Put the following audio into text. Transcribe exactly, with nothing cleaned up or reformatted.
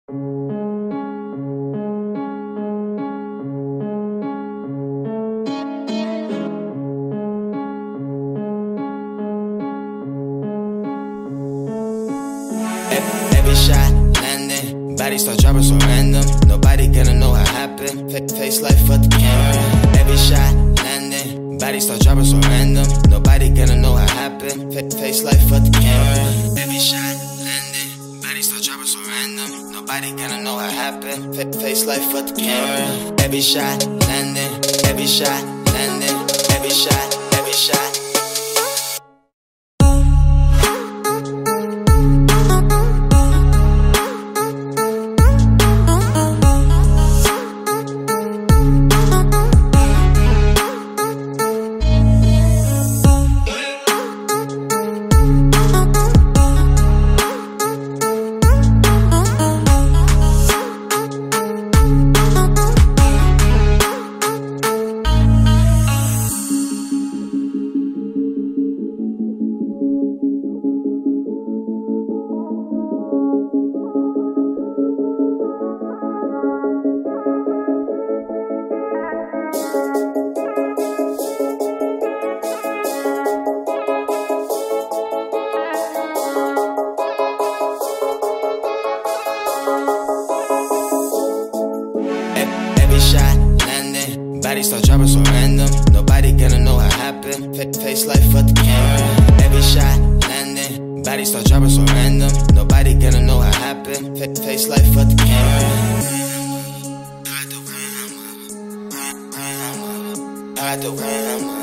Every shot landing, body start dropping so random. Nobody gonna know how happened. Fa face life for the camera. Every shot landing, body start dropping so random. Nobody gonna know how happened. Fa face life for the camera. Every shot landing, body start dropping so random. Nobody gonna know how happened. Fa face life for the camera. Every shot landing, every shot landing, every shot, every shot. Every shot landing, body start dropping so random. Nobody gonna know how happened. Fa face life for the camera. Every shot landing, body start dropping so random. Nobody gonna know how happened. Fa face life for the camera. I like the way I'm